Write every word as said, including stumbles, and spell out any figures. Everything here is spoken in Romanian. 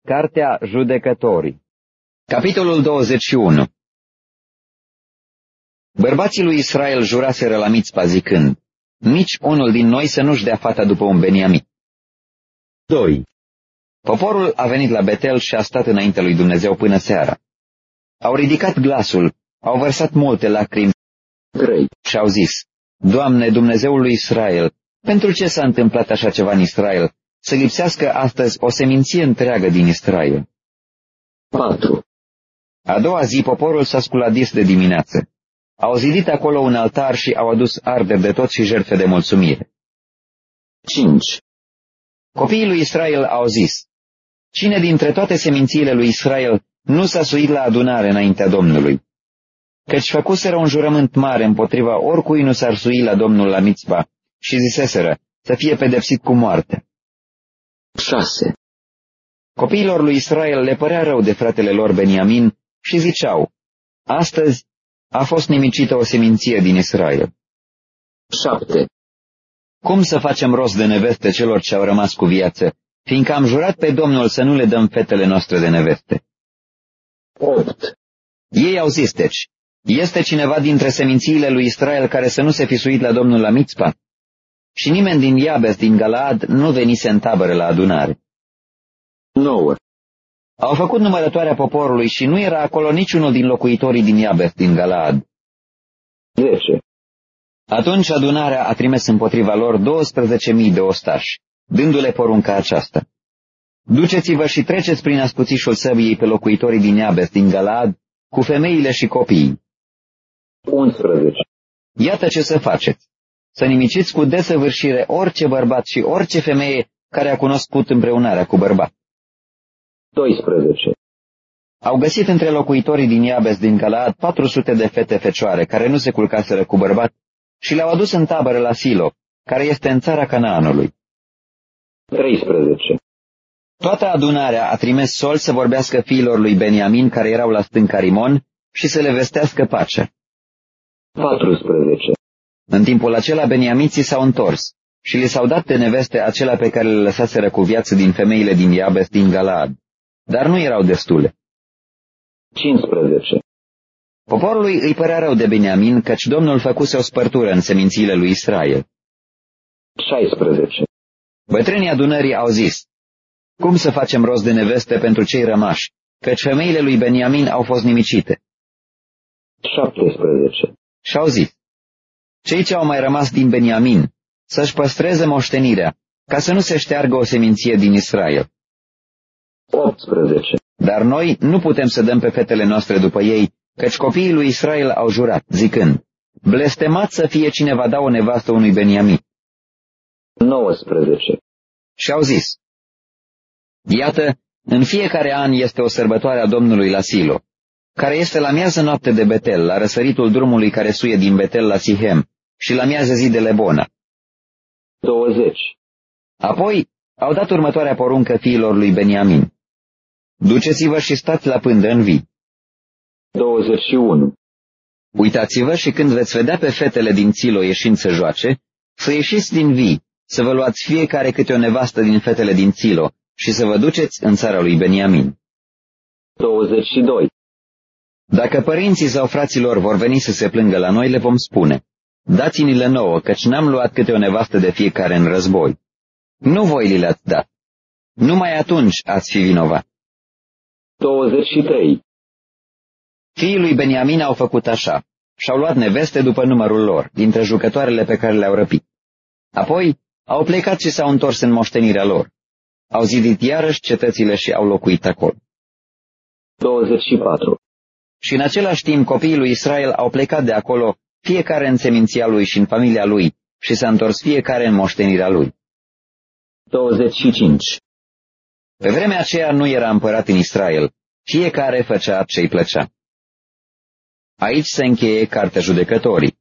Cartea Judecătorii, capitolul douăzeci și unu. Bărbații lui Israel juraseră la Mițpa zicând, nici unul din noi să nu-și dea fata după un Beniamin. doi. Poporul a venit la Betel și a stat înaintea lui Dumnezeu până seara. Au ridicat glasul, au vărsat multe lacrimi. trei. Și au zis, Doamne, Dumnezeul lui Israel, pentru ce s-a întâmplat așa ceva în Israel, să lipsească astăzi o seminție întreagă din Israel? patru. A doua zi poporul s-a sculat dis de dimineață. Au zidit acolo un altar și au adus arderi de tot și jertfe de mulțumire. cinci. Copiii lui Israel au zis, cine dintre toate semințiile lui Israel nu s-a suit la adunare înaintea Domnului? Căci făcuseră un jurământ mare împotriva oricui nu s-ar sui la Domnul la Mițpa și ziseseră să fie pedepsit cu moarte. șase. Copiilor lui Israel le părea rău de fratele lor Beniamin și ziceau, astăzi a fost nimicită o seminție din Israel. șapte. Cum să facem rost de neveste celor ce au rămas cu viață, fiindcă am jurat pe Domnul să nu le dăm fetele noastre de neveste? opt. Ei au zis deci, este cineva dintre semințiile lui Israel care să nu se fi suit la Domnul la Mițpa? Și nimeni din Iabes din Galaad nu venise în tabără la adunare. nouă. Au făcut numărătoarea poporului și nu era acolo niciunul din locuitorii din Iabes din Galaad. zece. Atunci adunarea a trimis împotriva lor douăsprezece mii de ostași, dându-le porunca aceasta. Duceți-vă și treceți prin ascuțișul săbiei pe locuitorii din Iabes din Galaad, cu femeile și copiii. unsprezece. Iată ce să faceți. Să nimiciți cu desăvârșire orice bărbat și orice femeie care a cunoscut împreunarea cu bărbat. doisprezece. Au găsit între locuitorii din Iabes din Galaad patru sute de fete fecioare care nu se culcaseră cu bărbat și le-au adus în tabără la Silo, care este în țara Canaanului. treisprezece. Toată adunarea a trimis sol să vorbească fiilor lui Beniamin care erau la stânca Rimon și să le vestească pacea. patrusprezece. În timpul acela beniamiții s-au întors și li s-au dat de neveste acelea pe care le lăsaseră cu viață din femeile din Iabes din Galaad, dar nu erau destule. cincisprezece. Poporului îi părea rău de Beniamin, căci Domnul făcuse o spărtură în semințiile lui Israel. șaisprezece. Bătrânii adunării au zis, cum să facem rost de neveste pentru cei rămași, căci femeile lui Beniamin au fost nimicite? șaptesprezece. Și-au zis, cei ce au mai rămas din Beniamin să-și păstreze moștenirea, ca să nu se șteargă o seminție din Israel. optsprezece. Dar noi nu putem să dăm pe fetele noastre după ei, căci copiii lui Israel au jurat, zicând, blestemat să fie cine va da o nevastă unui Beniamin. nouăsprezece. Și-au zis, iată, în fiecare an este o sărbătoare a Domnului la Silo, care este la miază noapte de Betel, la răsăritul drumului care suie din Betel la Sihem, și la miază zi de Lebona. douăzeci. Apoi au dat următoarea poruncă fiilor lui Beniamin. Duceți-vă și stați la pândă în vii. douăzeci și unu. Uitați-vă și când veți vedea pe fetele din Silo ieșind să joace, să ieșiți din vii, să vă luați fiecare câte o nevastă din fetele din Silo și să vă duceți în țara lui Beniamin. douăzeci și doi. Dacă părinții sau fraților vor veni să se plângă la noi, le vom spune, dați-ni-le nouă, căci n-am luat câte o nevastă de fiecare în război. Nu voi li le-ați dat. Numai atunci ați fi vinovat. douăzeci și trei. Fiii lui Beniamin au făcut așa și-au luat neveste după numărul lor, dintre jucătoarele pe care le-au răpit. Apoi au plecat și s-au întors în moștenirea lor. Au zidit iarăși cetățile și au locuit acolo. douăzeci și patru. Și în același timp copiii lui Israel au plecat de acolo, fiecare în seminția lui și în familia lui, și s-a întors fiecare în moștenirea lui. douăzeci și cinci. Pe vremea aceea nu era împărat în Israel, fiecare făcea ce-i plăcea. Aici se încheie Cartea Judecătorii.